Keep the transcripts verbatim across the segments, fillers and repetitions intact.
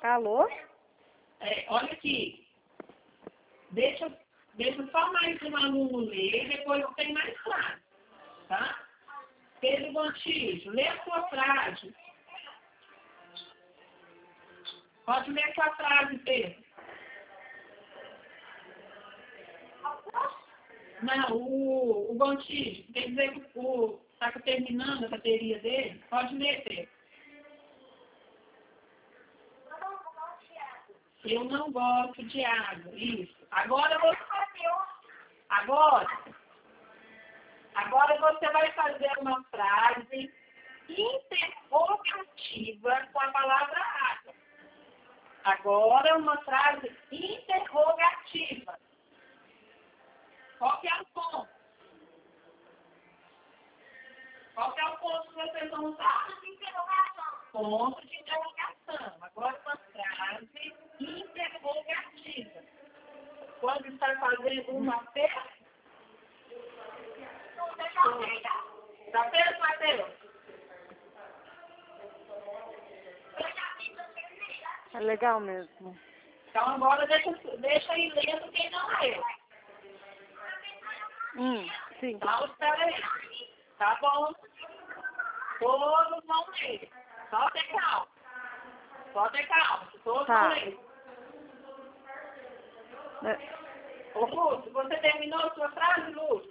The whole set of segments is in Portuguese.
Alô? É, olha aqui. Deixa, deixa só mais um aluno ler, depois eu tenho mais frase. Tá? Pedro Gontijo, lê a sua frase. Pode ler a sua frase, Pedro. Não, o, o Gontijo, quer dizer que está terminando a bateria dele? Pode ler, Pedro. Eu não gosto de água. Isso. Agora você, agora, agora você vai fazer uma frase interrogativa com a palavra água. Agora uma frase interrogativa. Qual que é o ponto? Qual que é o ponto que vocês vão usar? Ponto de interrogação. Ponto de interrogação. Agora uma frase interrogativa. Quando está fazendo uma pergunta. Está vendo, Matheus? É legal mesmo. Então agora deixa, deixa aí lendo quem não lê. Hum, sim. Então espera aí. Tá bom? Todos vão ler. Só ter calma. Só ter calma. Todos Tá. vão ler. É. Ô, Lúcio, você terminou a sua frase, Lúcio?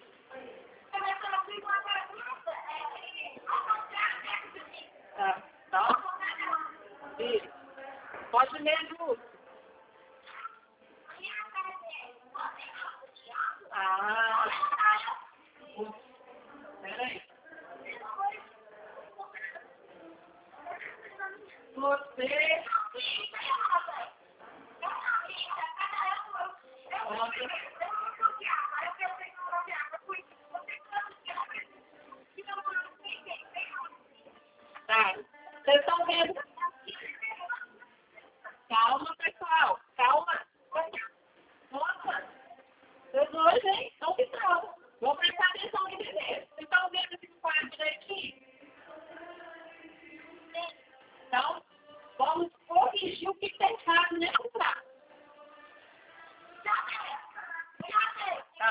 Tá. Tá? Isso. Pode ler, Lúcio. Ah. Peraí. Você... Tá. Vocês estão vendo? Calma, pessoal. Calma. Nossa. Vocês dois, hein? Estão que calma. Vou prestar atenção aqui primeiro. Vocês estão vendo esse quadro direitinho? Então, vamos corrigir o que está errado, né?